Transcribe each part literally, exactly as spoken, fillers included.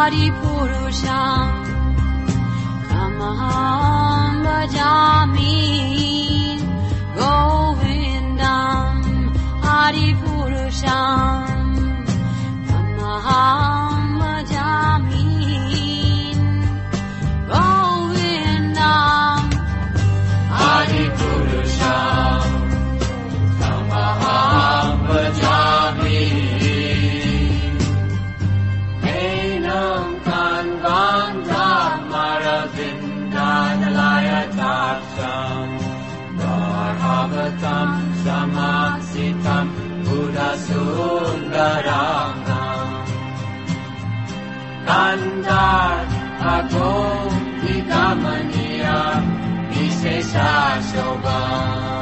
Adipurusham Tamaham Bhajami Govindam Adipurusham Tamaham Bhajami Govindam Adipurusham Tamaham Bhajami Enam Kanvandam Maravindanalaya Tarsham Bharavatam Samaksitam Buddha Sundaranam Kandar Agom Vigamaniya Visesha Shobham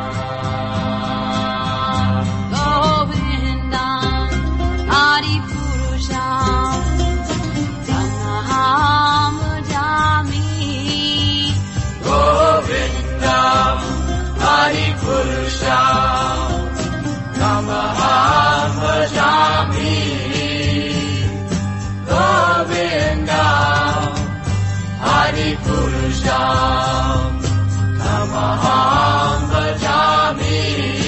Govindam Adipurusham Tamaham Bhajami Govindam Adipurusham Tamaham Bhajami Govindam Adipurusham Tamaham Bhajami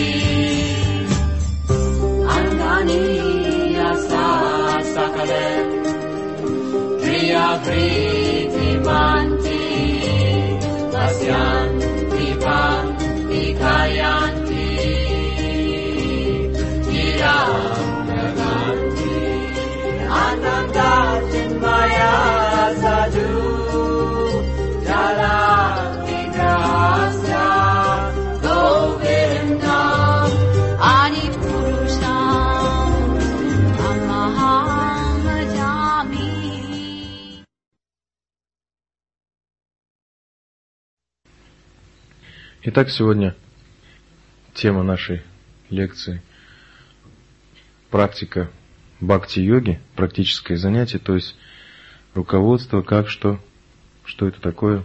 Andaniya Sakale Priya Priti Manti Asyan Vivan Vikayanti Tiram Naganti Ananda Chinmaya Sadhu Jala Vigrahasya Govindam Adipurusham Tamaham Bhajami. Итак, сегодня тема нашей лекции – практика бхакти-йоги, практическое занятие, то есть руководство, как, что, что это такое,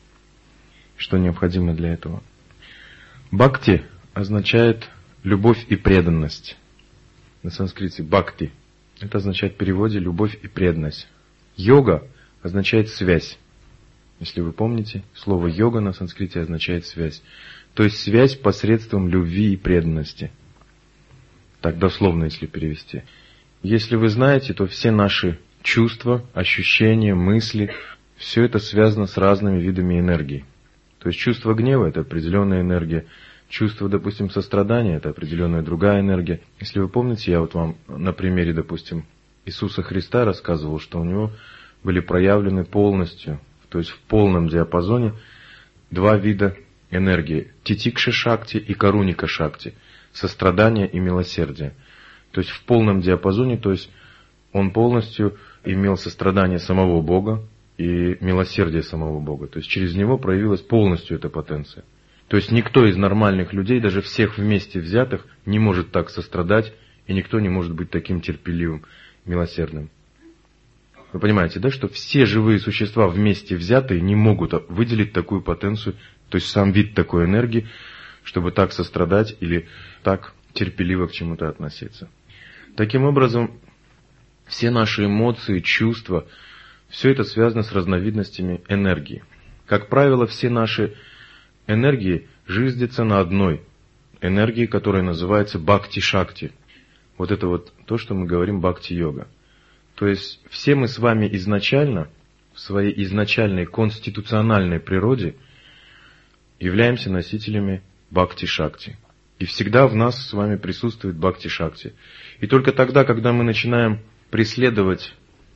что необходимо для этого. Бхакти означает любовь и преданность. На санскрите бхакти – это означает в переводе любовь и преданность. Йога означает связь. Если вы помните, слово йога на санскрите означает связь. То есть связь посредством любви и преданности. Так дословно, если перевести. Если вы знаете, то все наши чувства, ощущения, мысли, все это связано с разными видами энергии. То есть чувство гнева – это определенная энергия. Чувство, допустим, сострадания – это определенная другая энергия. Если вы помните, я вот вам на примере, допустим, Иисуса Христа рассказывал, что у него были проявлены полностью, то есть в полном диапазоне, два вида энергии – титикша-шакти и каруника-шакти, сострадание и милосердие. То есть в полном диапазоне, то есть он полностью имел сострадание самого Бога и милосердие самого Бога. То есть через него проявилась полностью эта потенция. То есть никто из нормальных людей, даже всех вместе взятых, не может так сострадать, и никто не может быть таким терпеливым, милосердным. Вы понимаете, да, что все живые существа вместе взятые не могут выделить такую потенцию, то есть сам вид такой энергии, чтобы так сострадать или так терпеливо к чему-то относиться. Таким образом, все наши эмоции, чувства, все это связано с разновидностями энергии. Как правило, все наши энергии жиздятся на одной энергии, которая называется бхакти-шакти. Вот это вот то, что мы говорим бхакти-йога. То есть все мы с вами изначально, в своей изначальной конституциональной природе, являемся носителями бхакти-шакти. И всегда в нас с вами присутствует бхакти-шакти. И только тогда, когда мы начинаем преследовать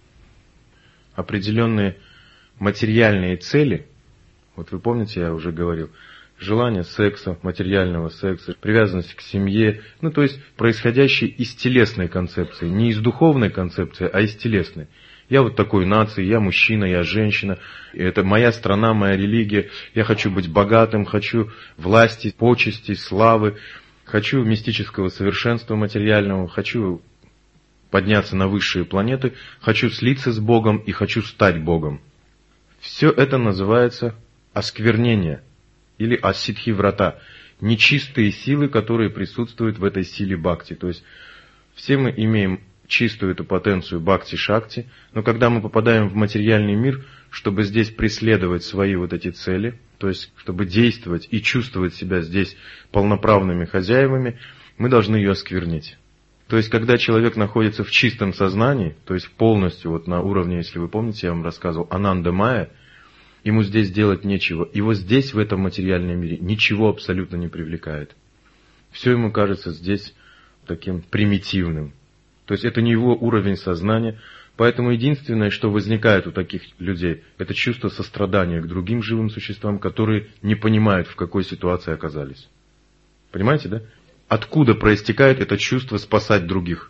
определенные материальные цели, вот вы помните, я уже говорил, желание секса, материального секса, привязанность к семье, ну то есть происходящее из телесной концепции, не из духовной концепции, а из телесной. Я вот такой нации, я мужчина, я женщина, это моя страна, моя религия, я хочу быть богатым, хочу власти, почести, славы, хочу мистического совершенства материального, хочу подняться на высшие планеты, хочу слиться с Богом и хочу стать Богом. Все это называется осквернение или асидхи-врата, нечистые силы, которые присутствуют в этой силе бхакти. То есть все мы имеем чистую эту потенцию бхакти-шакти, но когда мы попадаем в материальный мир, чтобы здесь преследовать свои вот эти цели, то есть чтобы действовать и чувствовать себя здесь полноправными хозяевами, мы должны ее осквернить. То есть когда человек находится в чистом сознании, то есть полностью вот на уровне, если вы помните, я вам рассказывал, ананда-майя, ему здесь делать нечего, его здесь, в этом материальном мире, ничего абсолютно не привлекает. Все ему кажется здесь таким примитивным. То есть это не его уровень сознания. Поэтому единственное, что возникает у таких людей, это чувство сострадания к другим живым существам, которые не понимают, в какой ситуации оказались. Понимаете, да? Откуда проистекает это чувство спасать других?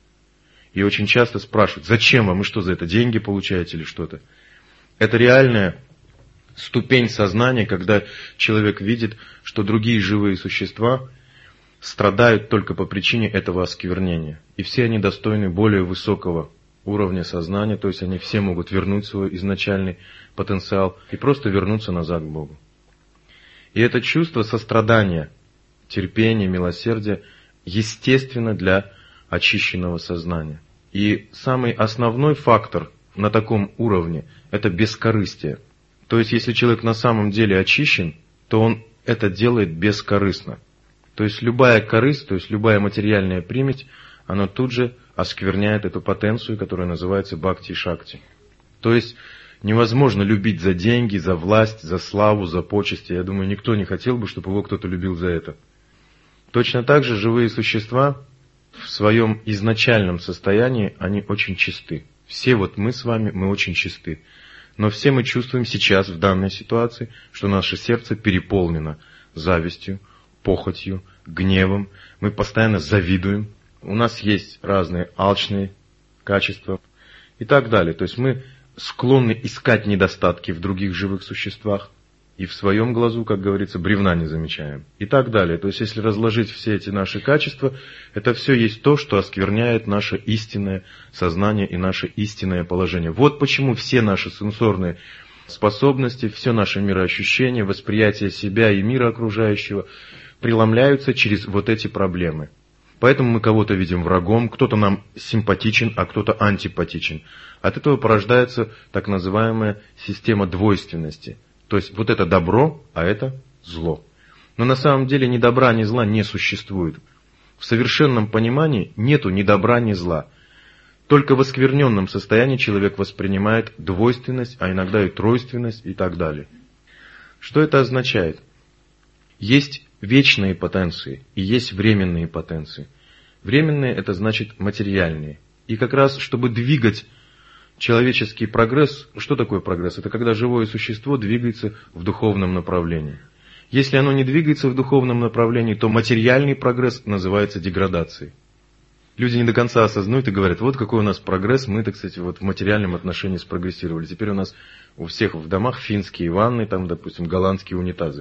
И очень часто спрашивают, зачем вам, и что за это, деньги получаете или что-то? Это реальная ступень сознания, когда человек видит, что другие живые существа страдают только по причине этого осквернения. И все они достойны более высокого уровня сознания, то есть они все могут вернуть свой изначальный потенциал и просто вернуться назад к Богу. И это чувство сострадания, терпения, милосердия естественно для очищенного сознания. И самый основной фактор на таком уровне – это бескорыстие. То есть если человек на самом деле очищен, то он это делает бескорыстно. То есть любая корысть, то есть любая материальная примесь, она тут же оскверняет эту потенцию, которая называется бхакти-шакти. То есть невозможно любить за деньги, за власть, за славу, за почести. Я думаю, никто не хотел бы, чтобы его кто-то любил за это. Точно так же живые существа в своем изначальном состоянии, они очень чисты. Все вот мы с вами, мы очень чисты. Но все мы чувствуем сейчас, в данной ситуации, что наше сердце переполнено завистью, похотью, гневом. Мы постоянно завидуем. У нас есть разные алчные качества и так далее. То есть мы склонны искать недостатки в других живых существах. И в своем глазу, как говорится, бревна не замечаем. И так далее. То есть если разложить все эти наши качества, это все есть то, что оскверняет наше истинное сознание и наше истинное положение. Вот почему все наши сенсорные способности, все наше мироощущение, восприятие себя и мира окружающего преломляются через вот эти проблемы. Поэтому мы кого-то видим врагом, кто-то нам симпатичен, а кто-то антипатичен. От этого порождается так называемая система двойственности. То есть вот это добро, а это зло. Но на самом деле ни добра, ни зла не существует. В совершенном понимании нету ни добра, ни зла. Только в оскверненном состоянии человек воспринимает двойственность, а иногда и тройственность и так далее. Что это означает? Есть вечные потенции и есть временные потенции. Временные – это значит материальные. И как раз, чтобы двигать человеческий прогресс, что такое прогресс? Это когда живое существо двигается в духовном направлении. Если оно не двигается в духовном направлении, то материальный прогресс называется деградацией. Люди не до конца осознают и говорят, вот какой у нас прогресс, мы, так сказать, вот в материальном отношении спрогрессировали. Теперь у нас у всех в домах финские ванны, там, допустим, голландские унитазы.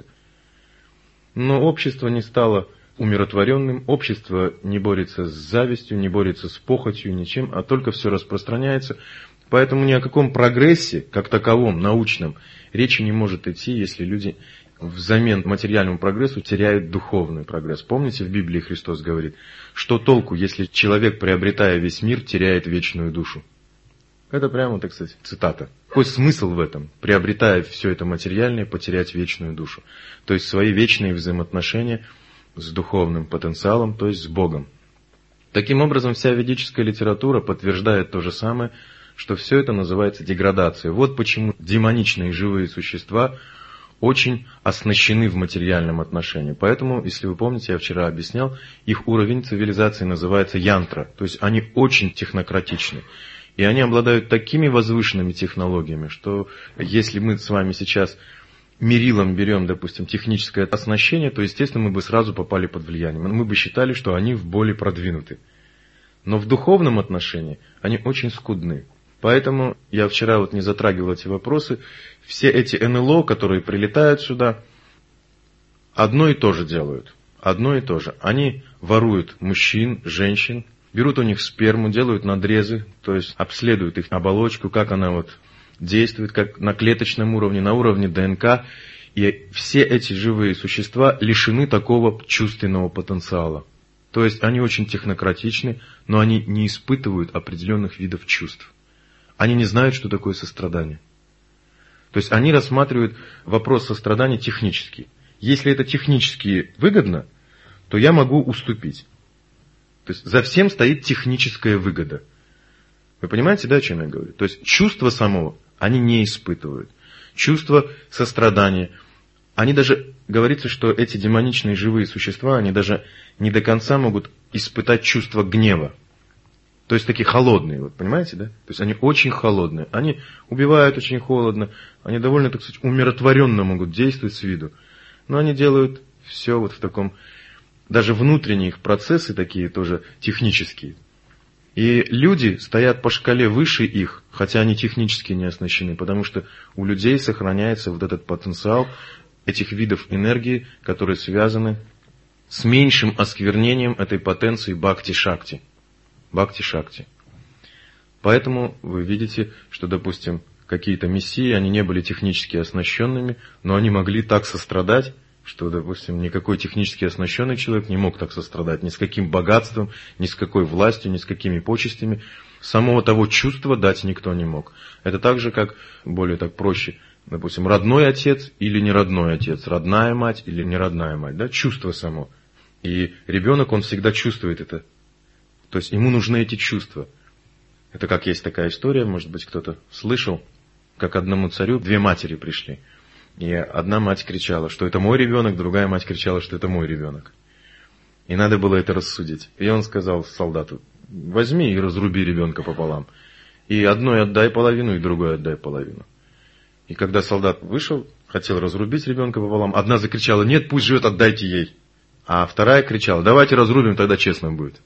Но общество не стало умиротворенным, общество не борется с завистью, не борется с похотью, ничем, а только все распространяется. Поэтому ни о каком прогрессе, как таковом, научном, речи не может идти, если люди взамен материальному прогрессу теряют духовный прогресс. Помните, в Библии Христос говорит, что толку, если человек, приобретая весь мир, теряет вечную душу? Это прямо, так сказать, цитата. Какой смысл в этом? Приобретая все это материальное, потерять вечную душу. То есть свои вечные взаимоотношения с духовным потенциалом, то есть с Богом. Таким образом, вся ведическая литература подтверждает то же самое, что все это называется деградацией. Вот почему демоничные живые существа очень оснащены в материальном отношении. Поэтому, если вы помните, я вчера объяснял, их уровень цивилизации называется янтра. То есть они очень технократичны. И они обладают такими возвышенными технологиями, что если мы с вами сейчас мерилом берем, допустим, техническое оснащение, то, естественно, мы бы сразу попали под влияние. Мы бы считали, что они более продвинуты. Но в духовном отношении они очень скудны. Поэтому я вчера вот не затрагивал эти вопросы. Все эти эн эл о, которые прилетают сюда, одно и то же делают. Одно и то же. Они воруют мужчин, женщин, берут у них сперму, делают надрезы, то есть обследуют их оболочку, как она вот действует, как на клеточном уровне, на уровне дэ эн ка. И все эти живые существа лишены такого чувственного потенциала. То есть они очень технократичны, но они не испытывают определенных видов чувств. Они не знают, что такое сострадание. То есть они рассматривают вопрос сострадания технически. Если это технически выгодно, то я могу уступить. То есть за всем стоит техническая выгода. Вы понимаете, да, о чем я говорю? То есть чувство самого они не испытывают. Чувство сострадания. Они даже, говорится, что эти демоничные живые существа, они даже не до конца могут испытать чувство гнева. То есть такие холодные, вот понимаете, да? То есть они очень холодные. Они убивают очень холодно. Они довольно, так сказать, умиротворенно могут действовать с виду. Но они делают все вот в таком... Даже внутренние их процессы такие тоже технические. И люди стоят по шкале выше их, хотя они технически не оснащены, потому что у людей сохраняется вот этот потенциал этих видов энергии, которые связаны с меньшим осквернением этой потенции бхакти-шакти. Бхакти-шакти. Поэтому вы видите, что, допустим, какие-то мессии, они не были технически оснащенными, но они могли так сострадать, что, допустим, никакой технически оснащенный человек не мог так сострадать ни с каким богатством, ни с какой властью, ни с какими почестями. Самого того чувства дать никто не мог. Это так же, как, более так проще, допустим, родной отец или не родной отец, родная мать или не родная мать, да, чувство само. И ребенок, он всегда чувствует это. То есть ему нужны эти чувства. Это как есть такая история, может быть, кто-то слышал, как одному царю две матери пришли. И одна мать кричала, что это мой ребенок, другая мать кричала, что это мой ребенок. И надо было это рассудить. И он сказал солдату: возьми и разруби ребенка пополам. И одной отдай половину, и другой отдай половину. И когда солдат вышел, хотел разрубить ребенка пополам, одна закричала: нет, пусть живет, отдайте ей. А вторая кричала: давайте разрубим, тогда честно будет.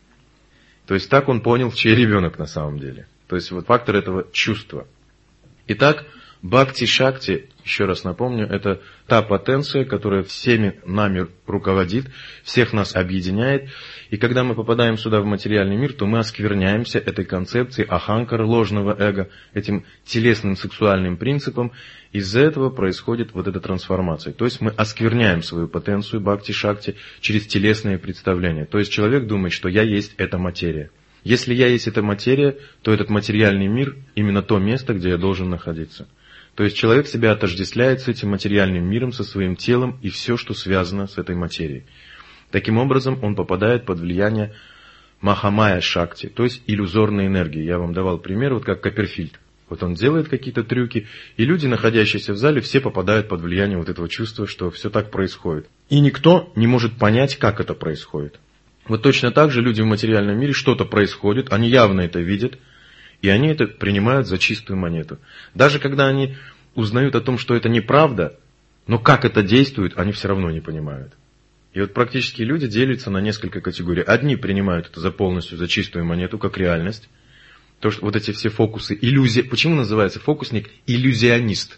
То есть так он понял, чей ребенок на самом деле. То есть вот фактор этого чувства. Итак, бхакти-шакти, еще раз напомню, это та потенция, которая всеми нами руководит, всех нас объединяет. И когда мы попадаем сюда в материальный мир, то мы оскверняемся этой концепцией аханкара, ложного эго, этим телесным сексуальным принципом. Из-за этого происходит вот эта трансформация. То есть мы оскверняем свою потенцию бхакти-шакти через телесные представления. То есть человек думает, что я есть эта материя. Если я есть эта материя, то этот материальный мир именно то место, где я должен находиться. То есть человек себя отождествляет с этим материальным миром, со своим телом и все, что связано с этой материей. Таким образом, он попадает под влияние махамая-шакти, то есть иллюзорной энергии. Я вам давал пример, вот как Копперфильд. Вот он делает какие-то трюки, и люди, находящиеся в зале, все попадают под влияние вот этого чувства, что все так происходит. И никто не может понять, как это происходит. Вот точно так же люди в материальном мире, что-то происходит, они явно это видят, и они это принимают за чистую монету. Даже когда они узнают о том, что это неправда, но как это действует, они все равно не понимают. И вот практически люди делятся на несколько категорий. Одни принимают это за полностью за чистую монету, как реальность. То, что вот эти все фокусы, иллюзия. Почему называется фокусник иллюзионист?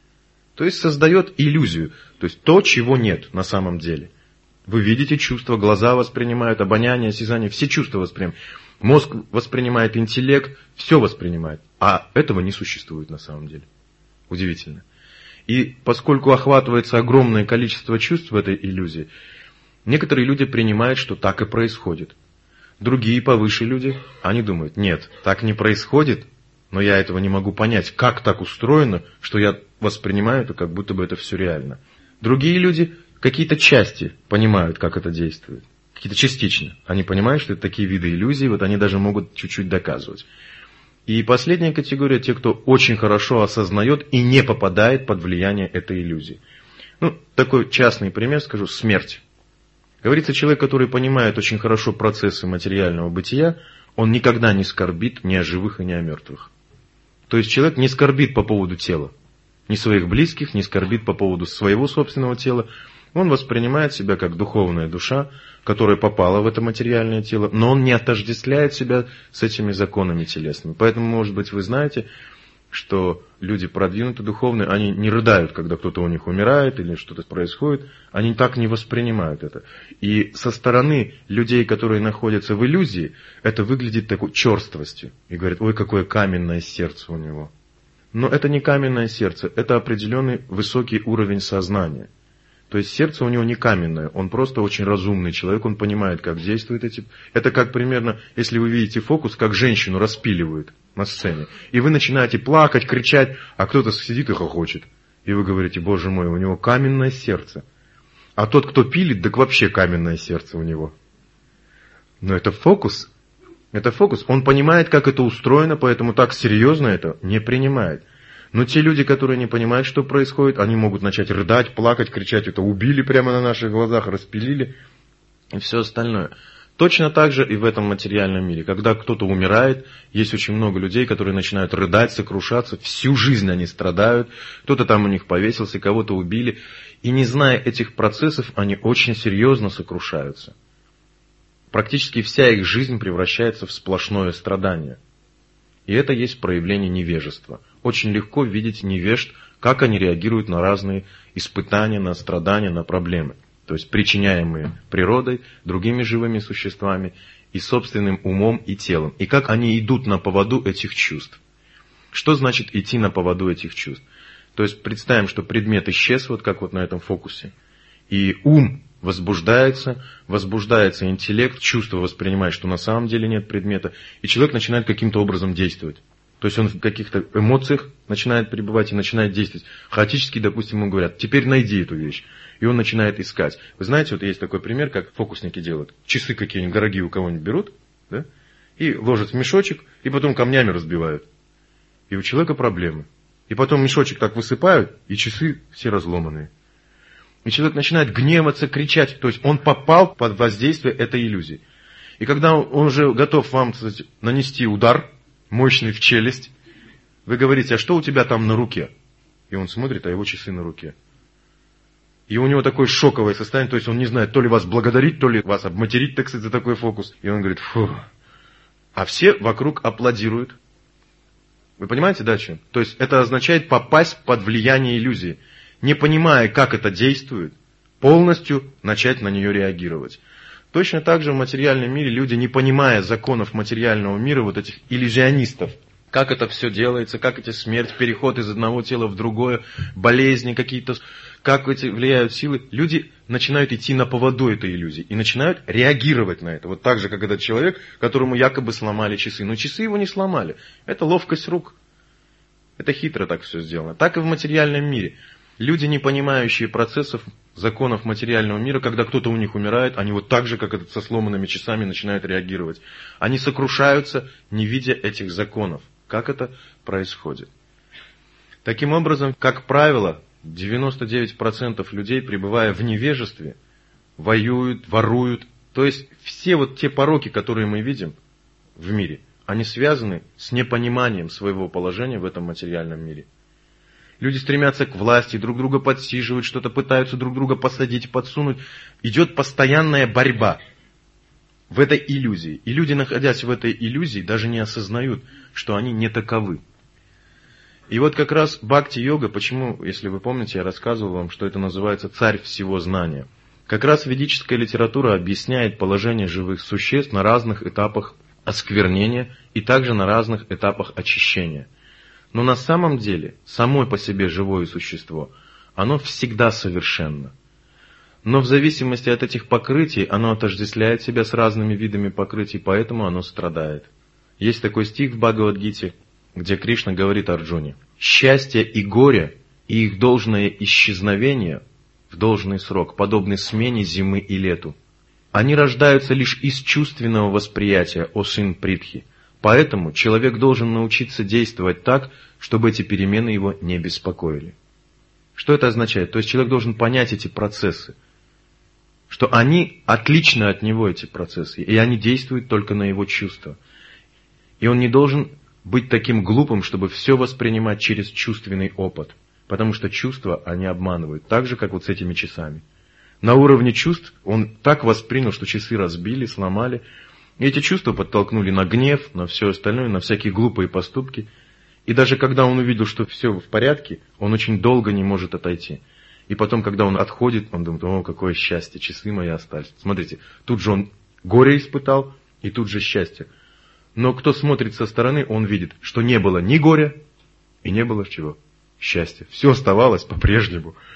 То есть создает иллюзию, то есть то, чего нет на самом деле. Вы видите чувства, глаза воспринимают, обоняние, осязание, все чувства воспринимают. Мозг воспринимает, интеллект, все воспринимает. А этого не существует на самом деле. Удивительно. И поскольку охватывается огромное количество чувств в этой иллюзии, некоторые люди принимают, что так и происходит. Другие повыше люди, они думают: нет, так не происходит, но я этого не могу понять, как так устроено, что я воспринимаю это, как будто бы это все реально. Другие люди какие-то части понимают, как это действует. Какие-то частично. Они понимают, что это такие виды иллюзий, вот они даже могут чуть-чуть доказывать. И последняя категория, те, кто очень хорошо осознает и не попадает под влияние этой иллюзии. Ну, такой частный пример скажу: смерть. Говорится, человек, который понимает очень хорошо процессы материального бытия, он никогда не скорбит ни о живых и ни о мертвых. То есть человек не скорбит по поводу тела, ни своих близких, не скорбит по поводу своего собственного тела. Он воспринимает себя как духовная душа, которая попала в это материальное тело, но он не отождествляет себя с этими законами телесными. Поэтому, может быть, вы знаете, что люди продвинутые духовные, они не рыдают, когда кто-то у них умирает или что-то происходит, они так не воспринимают это. И со стороны людей, которые находятся в иллюзии, это выглядит такой черствостью. И говорят: ой, какое каменное сердце у него. Но это не каменное сердце, это определенный высокий уровень сознания. То есть сердце у него не каменное, он просто очень разумный человек, он понимает, как действуют эти... Это как примерно, если вы видите фокус, как женщину распиливают на сцене, и вы начинаете плакать, кричать, а кто-то сидит и хохочет. И вы говорите, боже мой, у него каменное сердце. А тот, кто пилит, так вообще каменное сердце у него. Но это фокус. Это фокус. Он понимает, как это устроено, поэтому так серьезно это не принимает. Но те люди, которые не понимают, что происходит, они могут начать рыдать, плакать, кричать, это убили прямо на наших глазах, распилили и все остальное. Точно так же и в этом материальном мире. Когда кто-то умирает, есть очень много людей, которые начинают рыдать, сокрушаться, всю жизнь они страдают, кто-то там у них повесился, кого-то убили. И не зная этих процессов, они очень серьезно сокрушаются. Практически вся их жизнь превращается в сплошное страдание. И это есть проявление невежества. Очень легко видеть невежд, как они реагируют на разные испытания, на страдания, на проблемы. То есть причиняемые природой, другими живыми существами и собственным умом и телом. И как они идут на поводу этих чувств. Что значит идти на поводу этих чувств? То есть представим, что предмет исчез, вот как вот на этом фокусе. И ум возбуждается, возбуждается интеллект, чувство воспринимает, что на самом деле нет предмета, и человек начинает каким-то образом действовать. То есть он в каких-то эмоциях начинает пребывать и начинает действовать. Хаотически, допустим, ему говорят, теперь найди эту вещь. И он начинает искать. Вы знаете, вот есть такой пример, как фокусники делают. Часы какие-нибудь дорогие у кого-нибудь берут, да, и ложат в мешочек, и потом камнями разбивают. И у человека проблемы. И потом мешочек так высыпают, и часы все разломанные. И человек начинает гневаться, кричать. То есть он попал под воздействие этой иллюзии. И когда он уже готов вам, кстати, нанести удар, мощный в челюсть, вы говорите, а что у тебя там на руке? И он смотрит, а его часы на руке. И у него такое шоковое состояние, то есть он не знает, то ли вас благодарить, то ли вас обматерить, так сказать, за такой фокус. И он говорит, фу. А все вокруг аплодируют. Вы понимаете, да, что? То есть это означает попасть под влияние иллюзии. Не понимая, как это действует, полностью начать на нее реагировать. Точно так же в материальном мире люди, не понимая законов материального мира, вот этих иллюзионистов, как это все делается, как эти смерть, переход из одного тела в другое, болезни какие-то, как эти влияют силы, люди начинают идти на поводу этой иллюзии и начинают реагировать на это. Вот так же, как этот человек, которому якобы сломали часы. Но часы его не сломали. Это ловкость рук. Это хитро так все сделано. Так и в материальном мире. Люди, не понимающие процессов, законов материального мира, когда кто-то у них умирает, они вот так же, как этот со сломанными часами, начинают реагировать. Они сокрушаются, не видя этих законов. Как это происходит? Таким образом, как правило, девяносто девять процентов людей, пребывая в невежестве, воюют, воруют. То есть все вот те пороки, которые мы видим в мире, они связаны с непониманием своего положения в этом материальном мире. Люди стремятся к власти, друг друга подсиживают, что-то пытаются друг друга посадить, подсунуть. Идет постоянная борьба в этой иллюзии. И люди, находясь в этой иллюзии, даже не осознают, что они не таковы. И вот как раз бхакти-йога, почему, если вы помните, я рассказывал вам, что это называется царь всего знания. Как раз ведическая литература объясняет положение живых существ на разных этапах осквернения и также на разных этапах очищения. Но на самом деле, само по себе живое существо, оно всегда совершенно. Но в зависимости от этих покрытий, оно отождествляет себя с разными видами покрытий, поэтому оно страдает. Есть такой стих в Бхагавад-гите, где Кришна говорит Арджуне: «Счастье и горе, и их должное исчезновение в должный срок, подобны смене зимы и лету. Они рождаются лишь из чувственного восприятия, о сын Притхи. Поэтому человек должен научиться действовать так, чтобы эти перемены его не беспокоили». Что это означает? То есть человек должен понять эти процессы, что они отличны от него, эти процессы, и они действуют только на его чувства. И он не должен быть таким глупым, чтобы все воспринимать через чувственный опыт, потому что чувства, они обманывают, так же, как вот с этими часами. На уровне чувств он так воспринял, что часы разбили, сломали, и эти чувства подтолкнули на гнев, на все остальное, на всякие глупые поступки. И даже когда он увидел, что все в порядке, он очень долго не может отойти. И потом, когда он отходит, он думает: о, какое счастье, часы мои остались. Смотрите, тут же он горе испытал, и тут же счастье. Но кто смотрит со стороны, он видит, что не было ни горя, и не было чего? Счастья. Все оставалось по-прежнему.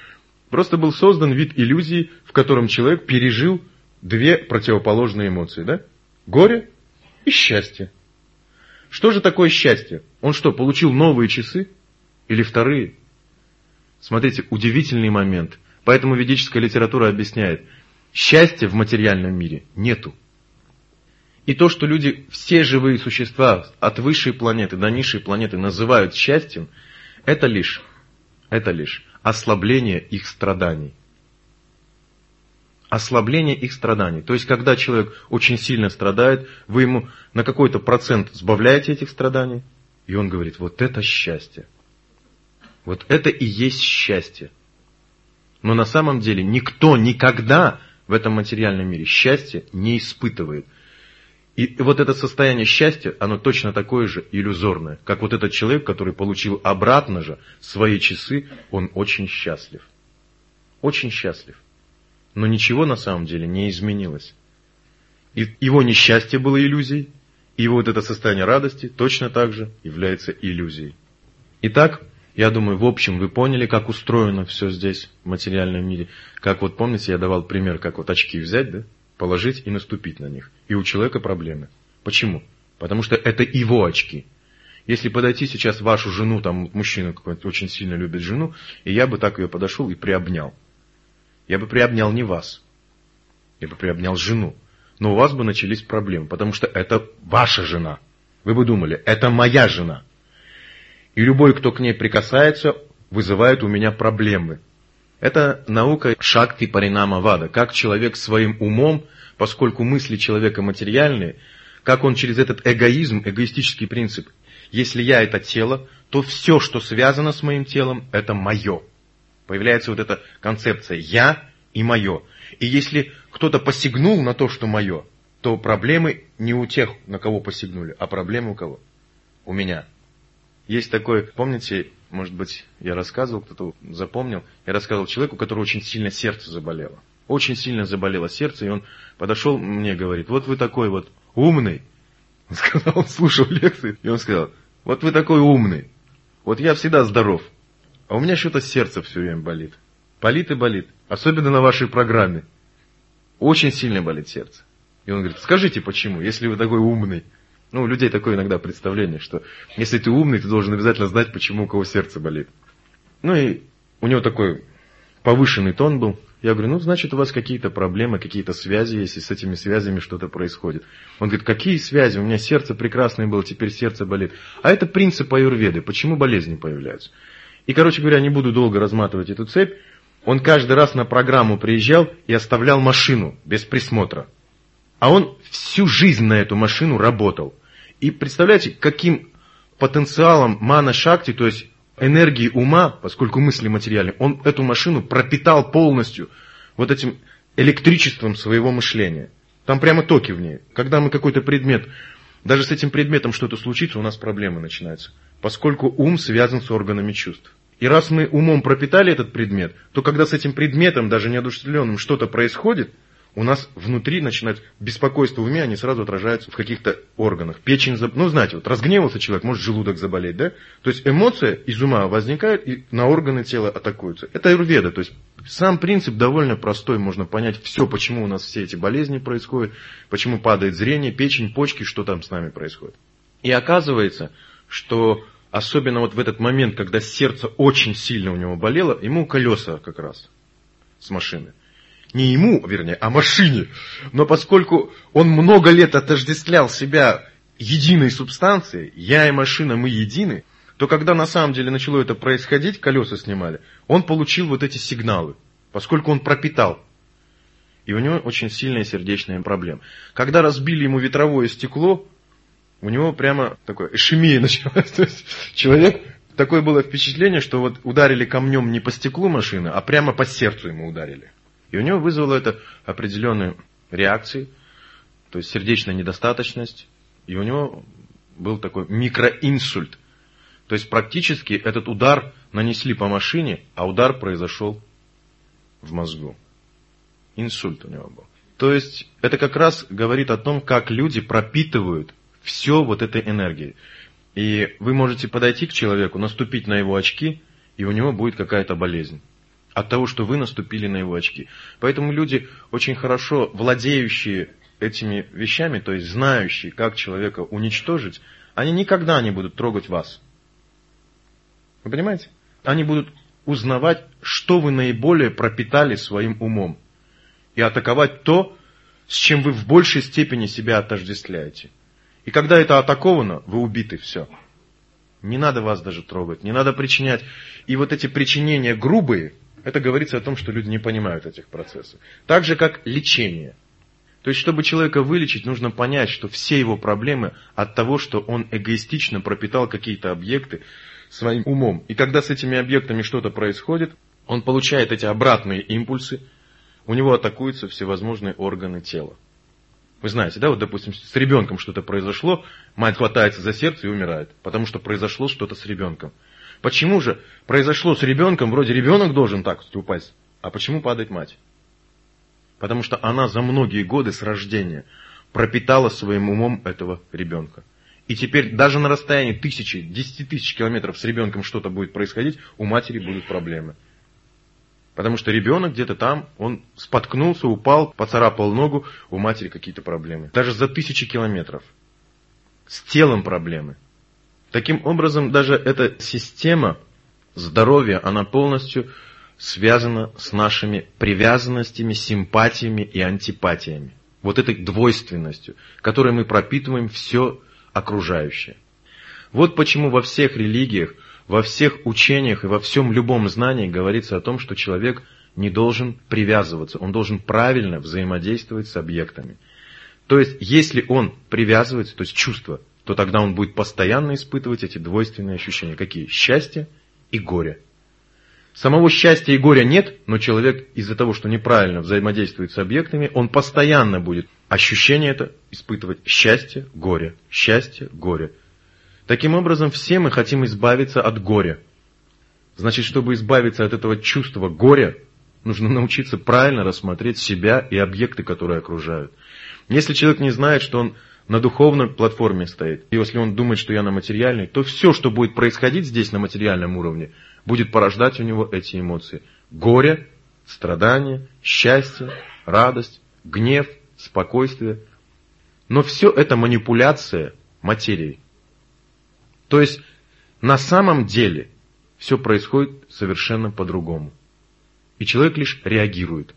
Просто был создан вид иллюзии, в котором человек пережил две противоположные эмоции, да? Горе и счастье. Что же такое счастье? Он что, получил новые часы? Или вторые? Смотрите, удивительный момент. Поэтому ведическая литература объясняет, счастья в материальном мире нету. И то, что люди, все живые существа, от высшей планеты до низшей планеты называют счастьем, это лишь, это лишь ослабление их страданий. Ослабление их страданий. То есть, когда человек очень сильно страдает, вы ему на какой-то процент сбавляете этих страданий, и он говорит, вот это счастье. Вот это и есть счастье. Но на самом деле никто никогда в этом материальном мире счастья не испытывает. И вот это состояние счастья, оно точно такое же иллюзорное, как вот этот человек, который получил обратно же свои часы, он очень счастлив. Очень счастлив. Но ничего на самом деле не изменилось. И его несчастье было иллюзией, и его вот это состояние радости точно так же является иллюзией. Итак, я думаю, в общем вы поняли, как устроено все здесь, в материальном мире. Как вот помните, я давал пример, как вот очки взять, да? Положить и наступить на них. И у человека проблемы. Почему? Потому что это его очки. Если подойти сейчас вашу жену, там мужчина какой-то очень сильно любит жену, и я бы так ее подошел и приобнял. Я бы приобнял не вас. Я бы приобнял жену. Но у вас бы начались проблемы, потому что это ваша жена. Вы бы думали, это моя жена. И любой, кто к ней прикасается, вызывает у меня проблемы. Это наука Шакти Паринама Вада. Как человек своим умом, поскольку мысли человека материальные, как он через этот эгоизм, эгоистический принцип, если я это тело, то все, что связано с моим телом, это мое. Появляется вот эта концепция «я» и «мое». И если кто-то посягнул на то, что мое, то проблемы не у тех, на кого посягнули, а проблемы у кого? У меня. Есть такой, помните, может быть, я рассказывал, кто-то запомнил, я рассказывал человеку, у которого очень сильно сердце заболело. Очень сильно заболело сердце, и он подошел мне и говорит, вот вы такой вот умный. Он сказал, он слушал лекции, и он сказал, вот вы такой умный, вот я всегда здоров, а у меня что-то сердце все время болит. Болит и болит, особенно на вашей программе. Очень сильно болит сердце. И он говорит, скажите почему, если вы такой умный. Ну, у людей такое иногда представление, что если ты умный, ты должен обязательно знать, почему у кого сердце болит. Ну и у него такой повышенный тон был. Я говорю, ну, значит, у вас какие-то проблемы, какие-то связи есть, и с этими связями что-то происходит. Он говорит, какие связи? У меня сердце прекрасное было, теперь сердце болит. А это принцип аюрведы, почему болезни появляются. И, короче говоря, не буду долго разматывать эту цепь. Он каждый раз на программу приезжал и оставлял машину без присмотра. А он всю жизнь на эту машину работал. И представляете, каким потенциалом мана-шакти, то есть энергии ума, поскольку мысли материальны, он эту машину пропитал полностью вот этим электричеством своего мышления. Там прямо токи в ней. Когда мы какой-то предмет, даже с этим предметом что-то случится, у нас проблемы начинаются. Поскольку ум связан с органами чувств. И раз мы умом пропитали этот предмет, то когда с этим предметом, даже неодушевленным, что-то происходит, у нас внутри начинает беспокойство в уме, они сразу отражаются в каких-то органах. Печень, ну знаете, вот разгневался человек, может желудок заболеть, да? То есть эмоция из ума возникает и на органы тела атакуются. Это аюрведа, то есть сам принцип довольно простой, можно понять все, почему у нас все эти болезни происходят, почему падает зрение, печень, почки, что там с нами происходит. И оказывается, что особенно вот в этот момент, когда сердце очень сильно у него болело, ему колеса как раз с машины. Не ему, вернее, а машине. Но поскольку он много лет отождествлял себя единой субстанцией, я и машина, мы едины, то когда на самом деле начало это происходить, колеса снимали, он получил вот эти сигналы, поскольку он пропитал. И у него очень сильная сердечная проблема. Когда разбили ему ветровое стекло, у него прямо такое ишемия началась. То есть человек, такое было впечатление, что вот ударили камнем не по стеклу машины, а прямо по сердцу ему ударили. И у него вызвало это определенные реакции, то есть сердечная недостаточность, и у него был такой микроинсульт. То есть практически этот удар нанесли по машине, а удар произошел в мозгу. Инсульт у него был. То есть это как раз говорит о том, как люди пропитывают все вот этой энергией. И вы можете подойти к человеку, наступить на его очки, и у него будет какая-то болезнь. от того, что вы наступили на его очки. Поэтому люди, очень хорошо владеющие этими вещами, то есть знающие, как человека уничтожить, они никогда не будут трогать вас. Вы понимаете? Они будут узнавать, что вы наиболее пропитали своим умом. И атаковать то, с чем вы в большей степени себя отождествляете. И когда это атаковано, вы убиты, все. Не надо вас даже трогать, не надо причинять. И вот эти причинения грубые, это говорится о том, что люди не понимают этих процессов. Так же, как лечение. То есть, чтобы человека вылечить, нужно понять, что все его проблемы от того, что он эгоистично пропитал какие-то объекты своим умом. И когда с этими объектами что-то происходит, он получает эти обратные импульсы, у него атакуются всевозможные органы тела. Вы знаете, да, вот, допустим, с ребенком что-то произошло, мать хватается за сердце и умирает, потому что произошло что-то с ребенком. Почему же произошло с ребенком, вроде ребенок должен так упасть, а почему падает мать? Потому что она за многие годы с рождения пропитала своим умом этого ребенка. И теперь даже на расстоянии тысячи, десяти тысяч километров с ребенком что-то будет происходить, у матери будут проблемы. Потому что ребенок где-то там, он споткнулся, упал, поцарапал ногу, у матери какие-то проблемы. Даже за тысячи километров. С телом проблемы. Таким образом, даже эта система здоровья, она полностью связана с нашими привязанностями, симпатиями и антипатиями. Вот этой двойственностью, которой мы пропитываем все окружающее. Вот почему во всех религиях, во всех учениях и во всем любом знании говорится о том, что человек не должен привязываться, он должен правильно взаимодействовать с объектами. То есть, если он привязывается, то есть чувство, то тогда он будет постоянно испытывать эти двойственные ощущения. Какие? Счастье и горе. Самого счастья и горя нет, но человек из-за того, что неправильно взаимодействует с объектами, он постоянно будет ощущение это испытывать счастье, горе, счастье, горе. Таким образом, все мы хотим избавиться от горя. Значит, чтобы избавиться от этого чувства горя, нужно научиться правильно рассмотреть себя и объекты, которые окружают. Если человек не знает, что он на духовной платформе стоит, и если он думает, что я на материальной, то все, что будет происходить здесь на материальном уровне, будет порождать у него эти эмоции. Горе, страдание, счастье, радость, гнев, спокойствие. Но все это манипуляция материей. То есть на самом деле все происходит совершенно по-другому. И человек лишь реагирует.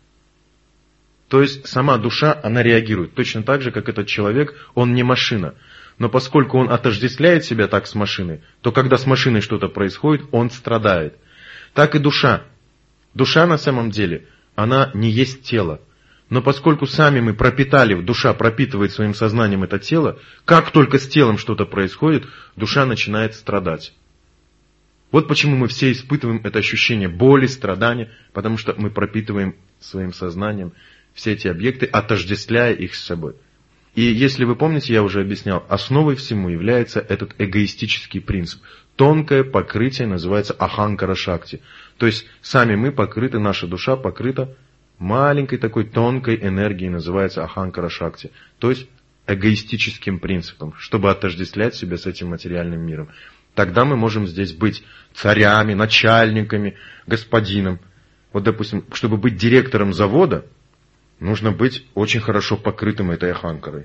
То есть сама душа, она реагирует. Точно так же, как этот человек, он не машина. Но поскольку он отождествляет себя так с машиной, то когда с машиной что-то происходит, он страдает. Так и душа. Душа на самом деле, она не есть тело. Но поскольку сами мы пропитали, душа пропитывает своим сознанием это тело, как только с телом что-то происходит, душа начинает страдать. Вот почему мы все испытываем это ощущение боли, страдания, потому что мы пропитываем своим сознанием все эти объекты, отождествляя их с собой. И если вы помните, я уже объяснял, основой всему является этот эгоистический принцип. Тонкое покрытие называется аханкара шакти. То есть сами мы покрыты, наша душа покрыта маленькой такой тонкой энергией, называется аханкара шакти. То есть эгоистическим принципом, чтобы отождествлять себя с этим материальным миром. Тогда мы можем здесь быть царями, начальниками, господином. Вот, допустим, чтобы быть директором завода, нужно быть очень хорошо покрытым этой аханкарой.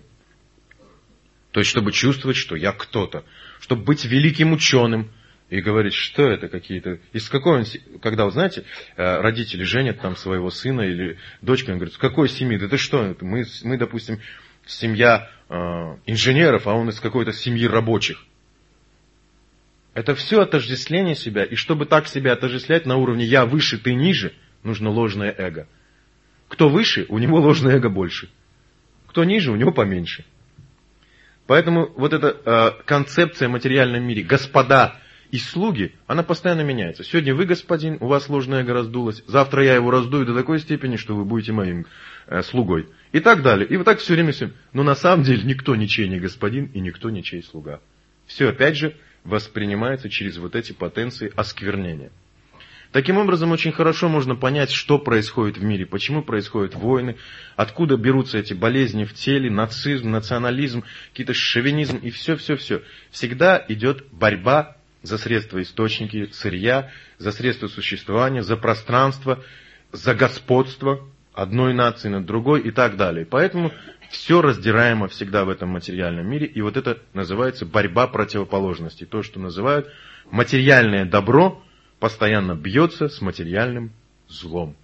То есть, чтобы чувствовать, что я кто-то. Чтобы быть великим ученым и говорить, что это какие-то... Из какой он... Когда, вы знаете, родители женят там своего сына или дочку, он говорит, с какой семьи? Да ты что? Мы, мы допустим, семья э, инженеров, а он из какой-то семьи рабочих. Это все отождествление себя. И чтобы так себя отождествлять на уровне «я выше, ты ниже», нужно ложное эго. Кто выше, у него ложное эго больше. Кто ниже, у него поменьше. Поэтому вот эта э, концепция в материальном мире «господа» и «слуги», она постоянно меняется. Сегодня вы господин, у вас ложное эго раздулось. Завтра я его раздую до такой степени, что вы будете моим э, слугой. И так далее. И вот так все время все. Но на самом деле никто ничей не господин и никто ничей слуга. Все опять же воспринимается через вот эти потенции осквернения. Таким образом, очень хорошо можно понять, что происходит в мире, почему происходят войны, откуда берутся эти болезни в теле, нацизм, национализм, какие-то шовинизм и все-все-все. Всегда идет борьба за средства источники сырья, за средства существования, за пространство, за господство одной нации над другой и так далее. Поэтому все раздираемо всегда в этом материальном мире, и вот это называется борьба противоположностей. То, что называют материальное добро, постоянно бьется с материальным злом.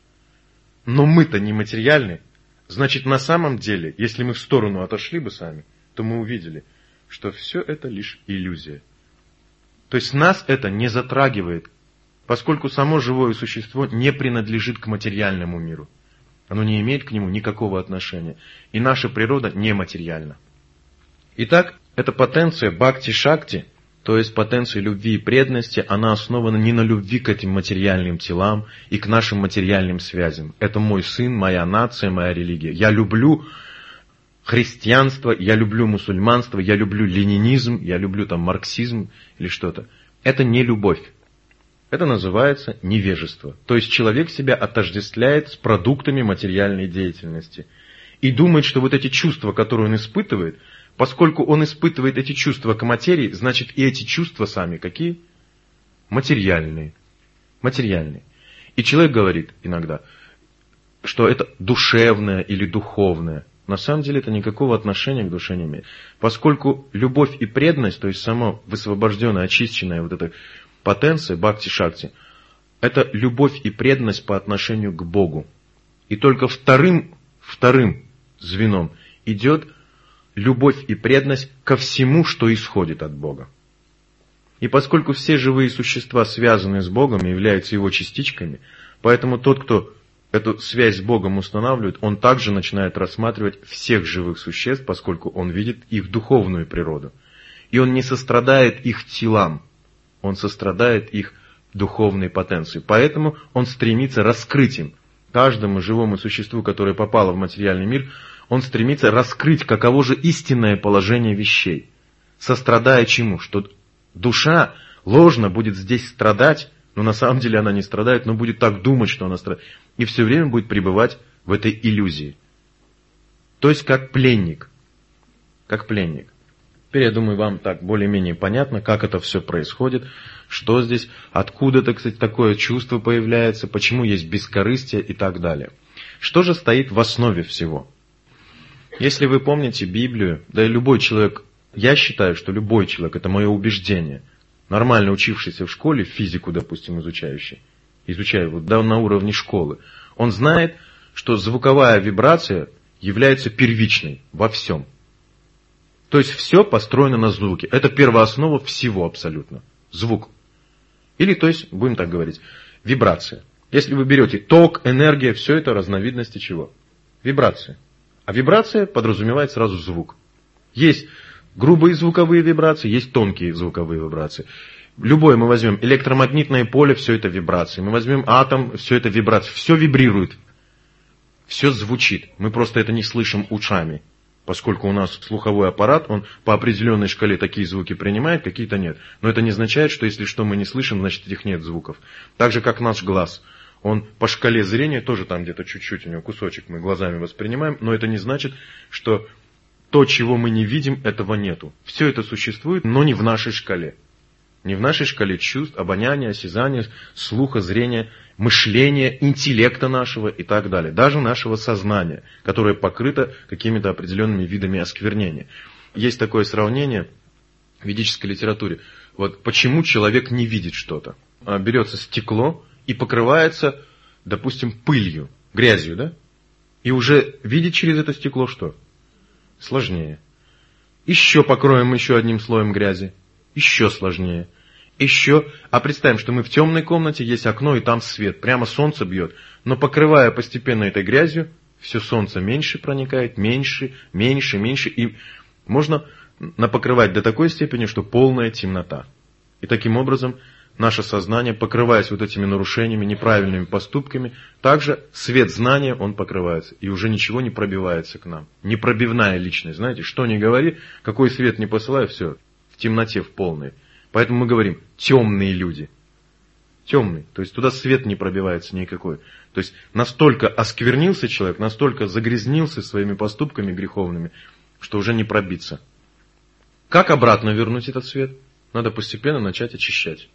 Но мы-то не материальны. Значит, на самом деле, если мы в сторону отошли бы сами, то мы увидели, что все это лишь иллюзия. То есть нас это не затрагивает, поскольку само живое существо не принадлежит к материальному миру. Оно не имеет к нему никакого отношения. И наша природа нематериальна. Итак, эта потенция бхакти-шакти, то есть потенция любви и преданности, она основана не на любви к этим материальным телам и к нашим материальным связям. Это мой сын, моя нация, моя религия. Я люблю христианство, я люблю мусульманство, я люблю ленинизм, я люблю там марксизм или что-то. Это не любовь. Это называется невежество. То есть человек себя отождествляет с продуктами материальной деятельности. И думает, что вот эти чувства, которые он испытывает, поскольку он испытывает эти чувства к материи, значит и эти чувства сами какие? Материальные. Материальные. И человек говорит иногда, что это душевное или духовное. На самом деле это никакого отношения к душе не имеет. Поскольку любовь и преданность, то есть само высвобожденная, очищенная вот эта потенция бхакти-шакти, это любовь и преданность по отношению к Богу. И только вторым, вторым звеном идет любовь и преданность ко всему, что исходит от Бога. И поскольку все живые существа связаны с Богом и являются Его частичками, поэтому тот, кто эту связь с Богом устанавливает, он также начинает рассматривать всех живых существ, поскольку он видит их духовную природу. И он не сострадает их телам, он сострадает их духовной потенции. Поэтому он стремится раскрыть им, каждому живому существу, которое попало в материальный мир, он стремится раскрыть, каково же истинное положение вещей. Сострадая чему? Что душа ложно будет здесь страдать, но на самом деле она не страдает, но будет так думать, что она страдает. И все время будет пребывать в этой иллюзии. То есть как пленник. Как пленник. Теперь, я думаю, вам так более-менее понятно, как это все происходит, что здесь, откуда, так сказать, такое чувство появляется, почему есть бескорыстие и так далее. Что же стоит в основе всего? Если вы помните Библию, да и любой человек, я считаю, что любой человек, это мое убеждение, нормально учившийся в школе, физику, допустим, изучающий, изучая его да, на уровне школы, он знает, что звуковая вибрация является первичной во всем. То есть все построено на звуке. Это первооснова всего абсолютно. Звук. Или, то есть, будем так говорить, вибрация. Если вы берете ток, энергия, все это разновидности чего? Вибрация. А вибрация подразумевает сразу звук. Есть грубые звуковые вибрации, есть тонкие звуковые вибрации. Любое мы возьмем, электромагнитное поле, все это вибрации. Мы возьмем атом, все это вибрации. Все вибрирует. Все звучит. Мы просто это не слышим ушами. Поскольку у нас слуховой аппарат, он по определенной шкале такие звуки принимает, какие-то нет. Но это не означает, что если что мы не слышим, значит этих нет звуков. Так же, как наш глаз. Он по шкале зрения тоже там где-то чуть-чуть, у него кусочек мы глазами воспринимаем, но это не значит, что то, чего мы не видим, этого нету. Все это существует, но не в нашей шкале. Не в нашей шкале чувств, обоняния, осязания, слуха, зрения, мышления, интеллекта нашего и так далее. Даже нашего сознания, которое покрыто какими-то определенными видами осквернения. Есть такое сравнение в ведической литературе. Вот почему человек не видит что-то. Берется стекло и покрывается, допустим, пылью, грязью, да? И уже видеть через это стекло что? Сложнее. Еще покроем еще одним слоем грязи. Еще сложнее. Еще, а представим, что мы в темной комнате, есть окно и там свет, прямо солнце бьет. Но покрывая постепенно этой грязью, все солнце меньше проникает, меньше, меньше, меньше. И можно напокрывать до такой степени, что полная темнота. И таким образом наше сознание, покрываясь вот этими нарушениями, неправильными поступками, также свет знания, он покрывается. И уже ничего не пробивается к нам. Непробивная личность. Знаете, что ни говори, какой свет не посылай, все, в темноте, в полной. Поэтому мы говорим темные люди. Темный. То есть туда свет не пробивается никакой. То есть настолько осквернился человек, настолько загрязнился своими поступками греховными, что уже не пробиться. Как обратно вернуть этот свет? надо постепенно начать очищать.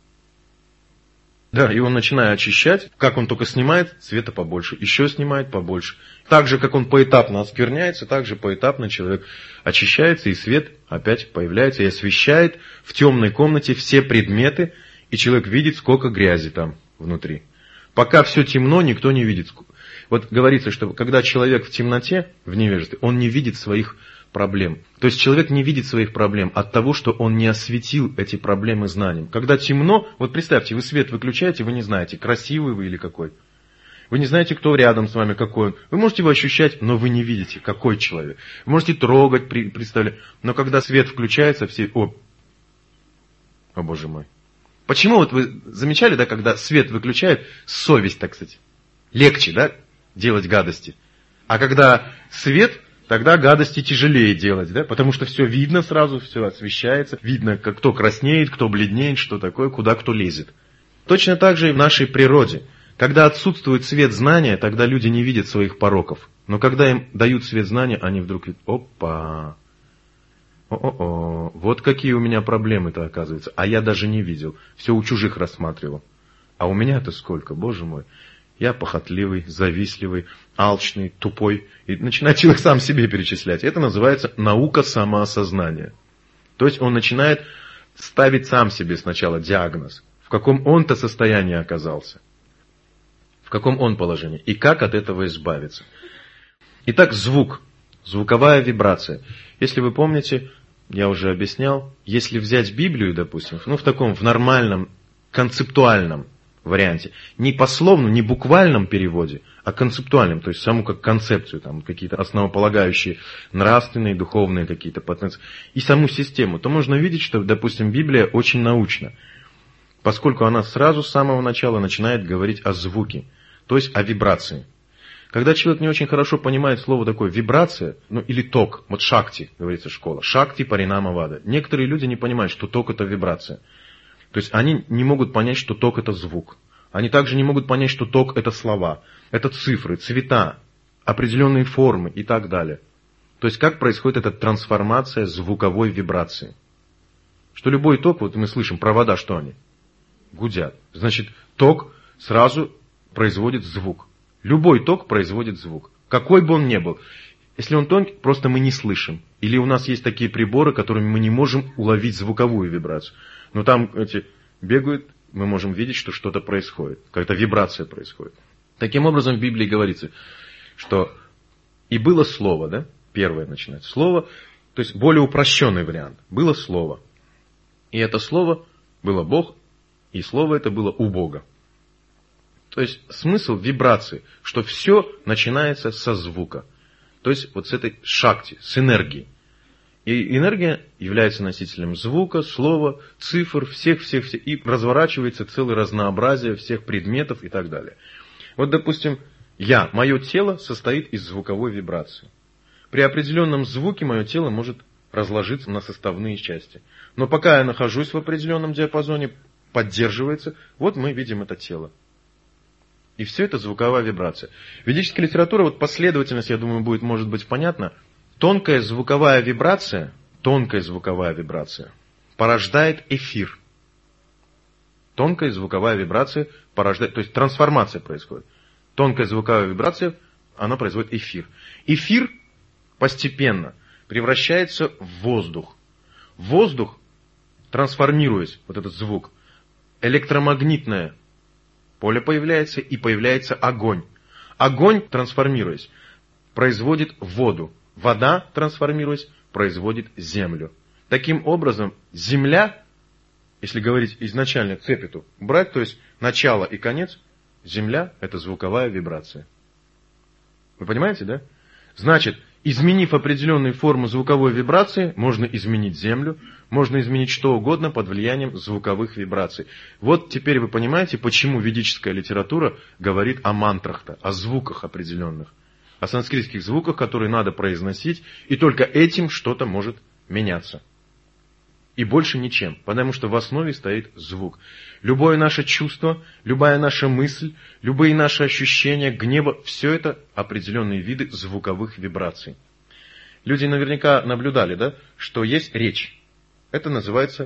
Да, и он, начиная очищать, как он только снимает, света побольше, еще снимает побольше. Так же, как он поэтапно оскверняется, так же поэтапно человек очищается, и свет опять появляется и освещает в темной комнате все предметы, и человек видит, сколько грязи там внутри. Пока все темно, никто не видит. Вот говорится, что когда человек в темноте, в невежестве, он не видит своих проблем. То есть человек не видит своих проблем от того, что он не осветил эти проблемы знанием. Когда темно, вот представьте, вы свет выключаете, вы не знаете, красивый вы или какой. Вы не знаете, кто рядом с вами, какой он. Вы можете его ощущать, но вы не видите, какой человек. Вы можете трогать, представлять. Но когда свет включается, все... О, о боже мой. Почему вот вы замечали, да, когда свет выключает, совесть, так сказать, легче, да, делать гадости. А когда свет... Тогда гадости тяжелее делать, да? Потому что все видно сразу, все освещается. Видно, как кто краснеет, кто бледнеет, что такое, куда кто лезет. Точно так же и в нашей природе. Когда отсутствует свет знания, тогда люди не видят своих пороков. Но когда им дают свет знания, они вдруг видят, опа, о-о-о, вот какие у меня проблемы-то оказываются. А я даже не видел, все у чужих рассматривал. А у меня-то сколько, боже мой. Я похотливый, завистливый, алчный, тупой. И начинает человек сам себе перечислять. Это называется наука самоосознания. То есть он начинает ставить сам себе сначала диагноз. В каком он-то состоянии оказался. В каком он положении. И как от этого избавиться. Итак, звук. Звуковая вибрация. Если вы помните, я уже объяснял, если взять Библию, допустим, ну в таком, в нормальном, концептуальном варианте. Не пословном, не буквальном переводе, а концептуальном, то есть саму как концепцию, там какие-то основополагающие нравственные, духовные какие-то потенции, и саму систему, то можно видеть, что, допустим, Библия очень научна, поскольку она сразу с самого начала начинает говорить о звуке, то есть о вибрации. Когда человек не очень хорошо понимает слово такое вибрация, ну или ток, вот шакти, говорится школа, шакти паринама вада. Некоторые люди не понимают, что ток это вибрация. То есть они не могут понять, что ток это звук. Они также не могут понять, что ток это слова, это цифры, цвета, определенные формы и так далее. То есть как происходит эта трансформация звуковой вибрации. Что любой ток, вот мы слышим, провода, что они? Гудят. Значит, ток сразу производит звук. Любой ток производит звук. Какой бы он ни был. Если он тонкий, просто мы не слышим. Или у нас есть такие приборы, которыми мы не можем уловить звуковую вибрацию. Но там эти бегают, мы можем видеть, что что-то происходит. Какая-то вибрация происходит. Таким образом в Библии говорится, что и было слово, да? Первое начинается. Слово, то есть более упрощенный вариант. Было слово. И это слово было Бог, и слово это было у Бога. То есть смысл вибрации, что все начинается со звука. То есть вот с этой шакти, с энергии. И энергия является носителем звука, слова, цифр, всех-всех-всех. И разворачивается целое разнообразие всех предметов и так далее. Вот, допустим, я, мое тело состоит из звуковой вибрации. При определенном звуке мое тело может разложиться на составные части. Но пока я нахожусь в определенном диапазоне, поддерживается, вот мы видим это тело. И все это звуковая вибрация. Ведическая литература, вот последовательность, я думаю, будет, может быть, понятна. Тонкая звуковая вибрация, тонкая звуковая вибрация порождает эфир. Тонкая звуковая вибрация порождает, то есть трансформация происходит. Тонкая звуковая вибрация, она производит эфир. Эфир постепенно превращается в воздух. Воздух, трансформируясь, вот этот звук, электромагнитное поле появляется, и появляется огонь. Огонь, трансформируясь, производит воду. Вода, трансформируясь, производит землю. Таким образом, земля, если говорить изначально цепь эту брать, то есть начало и конец, земля – это звуковая вибрация. Вы понимаете, да? Значит, изменив определенную форму звуковой вибрации, можно изменить землю, можно изменить что угодно под влиянием звуковых вибраций. Вот теперь вы понимаете, почему ведическая литература говорит о мантрах-то, о звуках определенных. О санскритских звуках, которые надо произносить, и только этим что-то может меняться. И больше ничем, потому что в основе стоит звук. Любое наше чувство, любая наша мысль, любые наши ощущения, гнева, все это определенные виды звуковых вибраций. Люди наверняка наблюдали, да, что есть речь. Это называется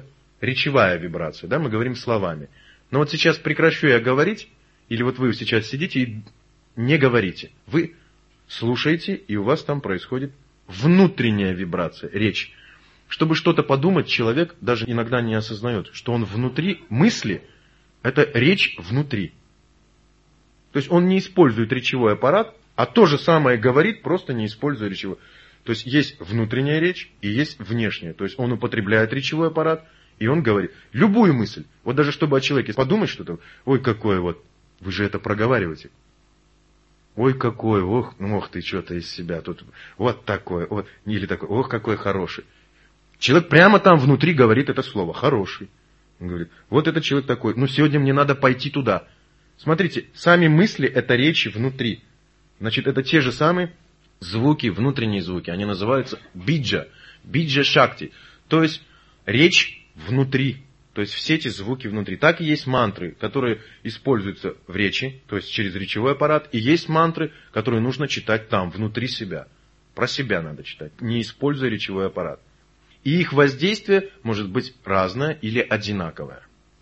речевая вибрация, да, мы говорим словами. Но вот сейчас прекращу я говорить, или вот вы сейчас сидите и не говорите. Вы слушаете, и у вас там происходит внутренняя вибрация, речь. Чтобы что-то подумать, человек даже иногда не осознает, что он внутри мысли, это речь внутри. То есть он не использует речевой аппарат, а то же самое говорит, просто не используя речевой. То есть есть внутренняя речь и есть внешняя. То есть он употребляет речевой аппарат, и он говорит любую мысль. Вот даже чтобы о человеке подумать что-то, ой, какое вот, вы же это проговариваете. Ой, какой, ох, ох ты что-то из себя тут, вот такой, вот, или такой, ох, какой хороший. Человек прямо там внутри говорит это слово, хороший. Он говорит, вот этот человек такой, ну сегодня мне надо пойти туда. Смотрите, сами мысли это речи внутри. Значит, это те же самые звуки, внутренние звуки. Они называются биджа, биджа шакти. То есть речь внутри. То есть все эти звуки внутри. Так и есть мантры, которые используются в речи, то есть через речевой аппарат. И есть мантры, которые нужно читать там, внутри себя. Про себя надо читать, не используя речевой аппарат. И их воздействие может быть разное или одинаковое.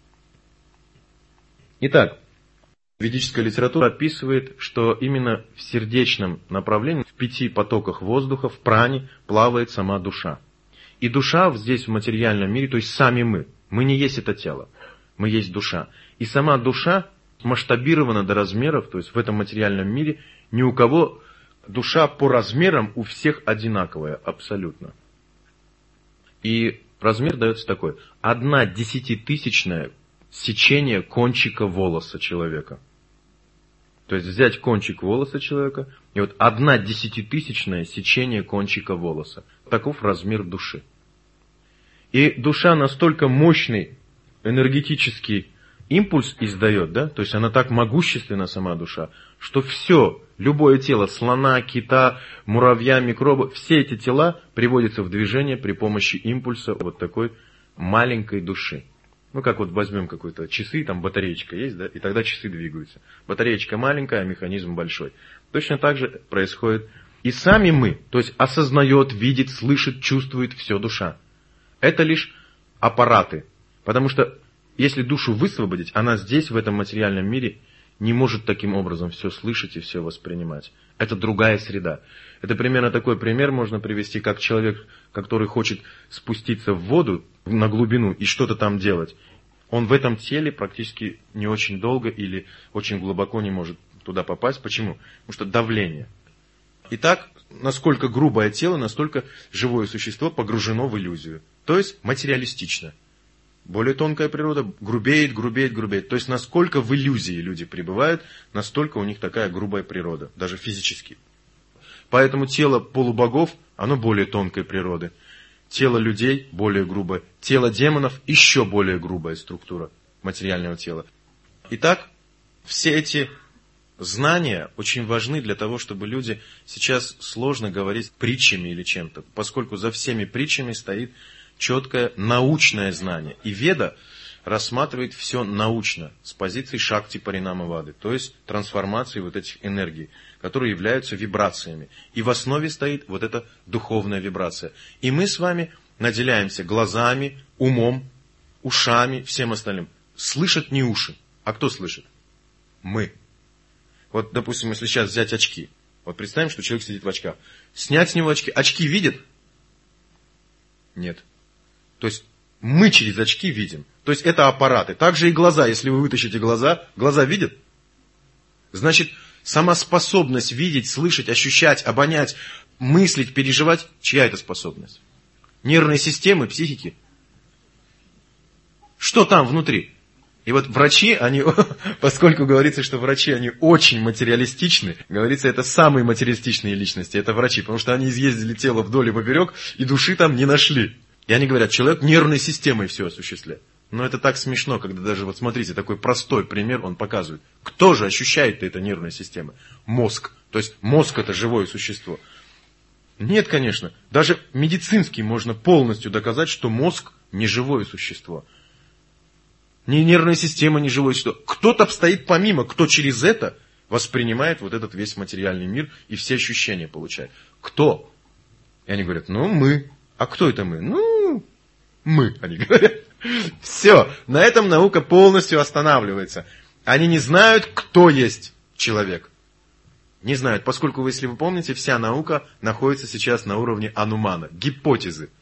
Итак, ведическая литература описывает, что именно в сердечном направлении, в пяти потоках воздуха, в пране, плавает сама душа. И душа здесь в материальном мире, то есть сами мы, мы не есть это тело, мы есть душа. И сама душа масштабирована до размеров, то есть в этом материальном мире ни у кого душа по размерам у всех одинаковая абсолютно. И размер дается такой, одна десятитысячная сечение кончика волоса человека. То есть взять кончик волоса человека, и вот одна десятитысячное сечение кончика волоса. Таков размер души. И душа настолько мощный энергетический импульс издает, да, то есть она так могущественна, сама душа, что все, любое тело, слона, кита, муравья, микроба, все эти тела приводятся в движение при помощи импульса вот такой маленькой души. Ну, как вот возьмем какой-то часы, там батареечка есть, да, и тогда часы двигаются. Батареечка маленькая, а механизм большой. Точно так же происходит и сами мы, то есть осознает, видит, слышит, чувствует все душа. Это лишь аппараты, потому что если душу высвободить, она здесь, в этом материальном мире, не может таким образом все слышать и все воспринимать. Это другая среда. Это примерно такой пример можно привести, как человек, который хочет спуститься в воду на глубину и что-то там делать. Он в этом теле практически не очень долго или очень глубоко не может туда попасть. Почему? Потому что давление. Итак, насколько грубое тело, настолько живое существо погружено в иллюзию. То есть материалистично. Более тонкая природа грубеет, грубеет, грубеет. То есть насколько в иллюзии люди пребывают, настолько у них такая грубая природа, даже физически. Поэтому тело полубогов, оно более тонкой природы. Тело людей более грубое. Тело демонов еще более грубая структура материального тела. Итак, все эти знания очень важны для того, чтобы люди... Сейчас сложно говорить притчами или чем-то, поскольку за всеми притчами стоит четкое научное знание. И Веда рассматривает все научно, с позиции шакти паринамавады, то есть трансформации вот этих энергий, которые являются вибрациями. И в основе стоит вот эта духовная вибрация. И мы с вами наделяемся глазами, умом, ушами, всем остальным. Слышат не уши. А кто слышит? Мы. Вот, допустим, если сейчас взять очки. Вот представим, что человек сидит в очках. Снять с него очки. Очки видят? Нет. То есть мы через очки видим. То есть это аппараты. Также и глаза. Если вы вытащите глаза, глаза видят? Значит, сама способность видеть, слышать, ощущать, обонять, мыслить, переживать, чья это способность? Нервной системы, психики. Что там внутри? И вот врачи, они, поскольку говорится, что врачи, они очень материалистичны, говорится, это самые материалистичные личности, это врачи, потому что они изъездили тело вдоль и поперек, и души там не нашли. И они говорят, человек нервной системой все осуществляет. Но это так смешно, когда даже, вот смотрите, такой простой пример он показывает. Кто же ощущает это нервная система? Мозг. То есть мозг это живое существо. Нет, конечно. Даже медицински можно полностью доказать, что мозг не живое существо. Ни нервная система, ни живое существо. Кто-то стоит помимо, кто через это воспринимает вот этот весь материальный мир и все ощущения получает. Кто? И они говорят, ну мы. А кто это мы? Ну, мы, они говорят. Все, на этом наука полностью останавливается. Они не знают, кто есть человек. Не знают, поскольку, если вы помните, вся наука находится сейчас на уровне анумана, гипотезы.